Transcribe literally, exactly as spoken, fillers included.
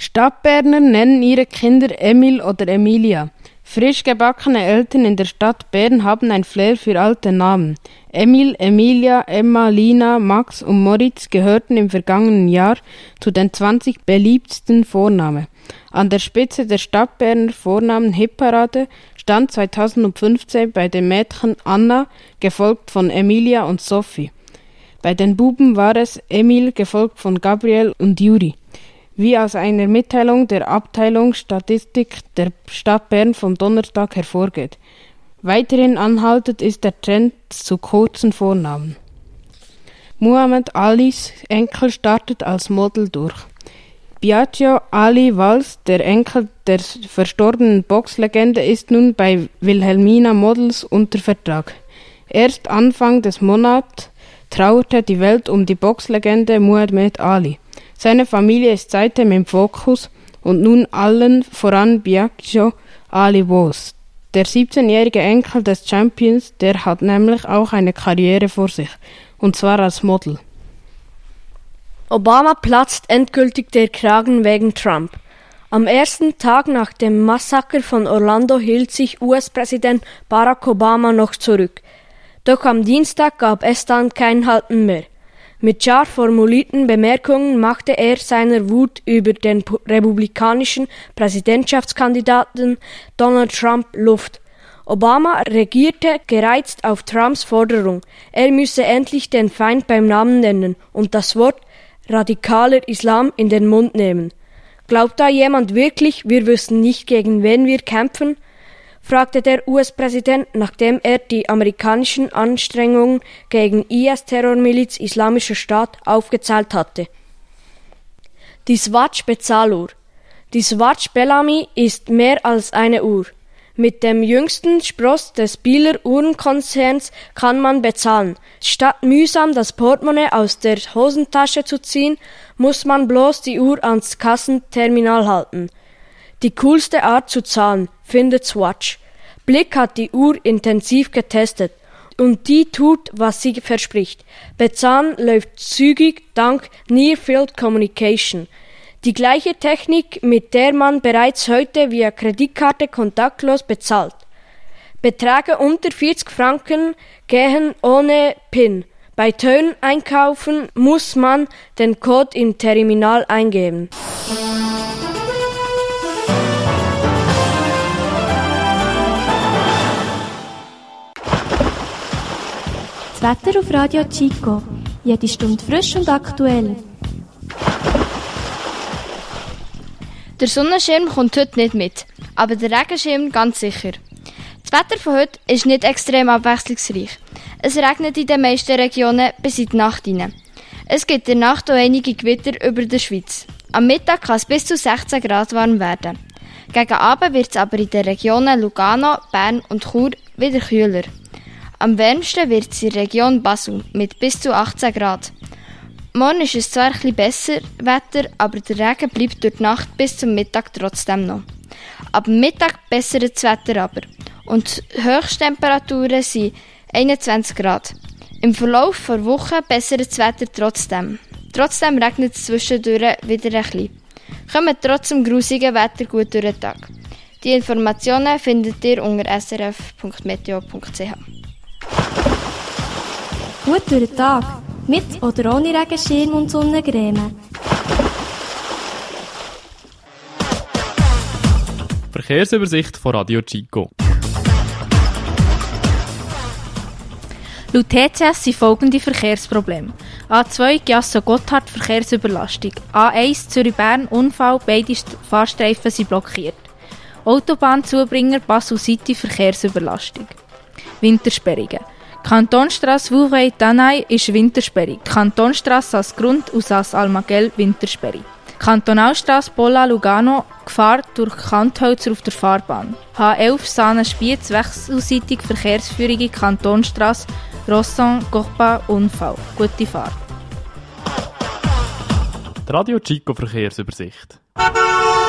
Stadtberner nennen ihre Kinder Emil oder Emilia. Frisch gebackene Eltern in der Stadt Bern haben ein Flair für alte Namen. Emil, Emilia, Emma, Lina, Max und Moritz gehörten im vergangenen Jahr zu den zwanzig beliebtesten Vornamen. An der Spitze der Stadtberner Vornamen-Hitparade stand zweitausendfünfzehn bei den Mädchen Anna, gefolgt von Emilia und Sophie. Bei den Buben war es Emil, gefolgt von Gabriel und Juri. Wie aus einer Mitteilung der Abteilung Statistik der Stadt Bern vom Donnerstag hervorgeht. Weiterhin anhaltend ist der Trend zu kurzen Vornamen. Muhammad Alis Enkel startet als Model durch. Biagio Ali Valls, der Enkel der verstorbenen Boxlegende, ist nun bei Wilhelmina Models unter Vertrag. Erst Anfang des Monats trauerte die Welt um die Boxlegende Muhammad Ali. Seine Familie ist seitdem im Fokus und nun allen voran Biagio Ali Valls. Der siebzehnjährige Enkel des Champions, der hat nämlich auch eine Karriere vor sich, und zwar als Model. Obama platzt endgültig der Kragen wegen Trump. Am ersten Tag nach dem Massaker von Orlando hielt sich U S-Präsident Barack Obama noch zurück. Doch am Dienstag gab es dann kein Halten mehr. Mit scharf formulierten Bemerkungen machte er seiner Wut über den republikanischen Präsidentschaftskandidaten Donald Trump Luft. Obama reagierte gereizt auf Trumps Forderung, er müsse endlich den Feind beim Namen nennen und das Wort radikaler Islam in den Mund nehmen. Glaubt da jemand wirklich, wir wüssten nicht, gegen wen wir kämpfen? Fragte der U S-Präsident, nachdem er die amerikanischen Anstrengungen gegen I S-Terrormiliz Islamischer Staat aufgezählt hatte. Die Swatch-Bezahluhr. Die Swatch Bellamy ist mehr als eine Uhr. Mit dem jüngsten Spross des Bieler Uhrenkonzerns kann man bezahlen. Statt mühsam das Portemonnaie aus der Hosentasche zu ziehen, muss man bloß die Uhr ans Kassenterminal halten. Die coolste Art zu zahlen, findet Swatch. Blick hat die Uhr intensiv getestet und die tut, was sie verspricht. Bezahlen läuft zügig dank Near Field Communication. Die gleiche Technik, mit der man bereits heute via Kreditkarte kontaktlos bezahlt. Beträge unter vierzig Franken gehen ohne PIN. Bei Tönen einkaufen muss man den Code im Terminal eingeben. Das Wetter auf Radio Chico. Jede Stunde frisch und aktuell. Der Sonnenschirm kommt heute nicht mit, aber der Regenschirm ganz sicher. Das Wetter von heute ist nicht extrem abwechslungsreich. Es regnet in den meisten Regionen bis in die Nacht hinein. Es gibt in der Nacht auch einige Gewitter über der Schweiz. Am Mittag kann es bis zu sechzehn Grad warm werden. Gegen Abend wird es aber in den Regionen Lugano, Bern und Chur wieder kühler. Am wärmsten wird es in der Region Basel mit bis zu achtzehn Grad. Morgen ist es zwar ein bisschen besser Wetter, aber der Regen bleibt durch die Nacht bis zum Mittag trotzdem noch. Ab Mittag bessert das Wetter aber und die Höchsttemperaturen sind einundzwanzig Grad. Im Verlauf der Woche bessert das Wetter trotzdem. Trotzdem regnet es zwischendurch wieder ein bisschen. Kommt trotz dem grusigen Wetter gut durch den Tag. Die Informationen findet ihr unter s r f punkt meteo punkt c h. Gut durch den Tag. Mit oder ohne Regenschirm und Sonnencreme. Verkehrsübersicht von Radio Chico. Laut T C S sind folgende Verkehrsprobleme. A zwei Giasso-Gotthard Verkehrsüberlastung. A eins Zürich-Bern Unfall, beide Fahrstreifen sind blockiert. Autobahnzubringer Basel-City Verkehrsüberlastung. Wintersperrungen. Kantonstrasse Vouvray-Tanay ist wintersperrig. Kantonstrasse als Grund aus als Almagell wintersperrig. Kantonalstrasse Pola-Lugano Gefahr durch Kanthölzer auf der Fahrbahn. H elf Saanen-Spiez wechselseitig Verkehrsführung Kantonstrasse Rosson-Gorpa Unfall. Gute Fahrt. Die Radio Chico Verkehrsübersicht.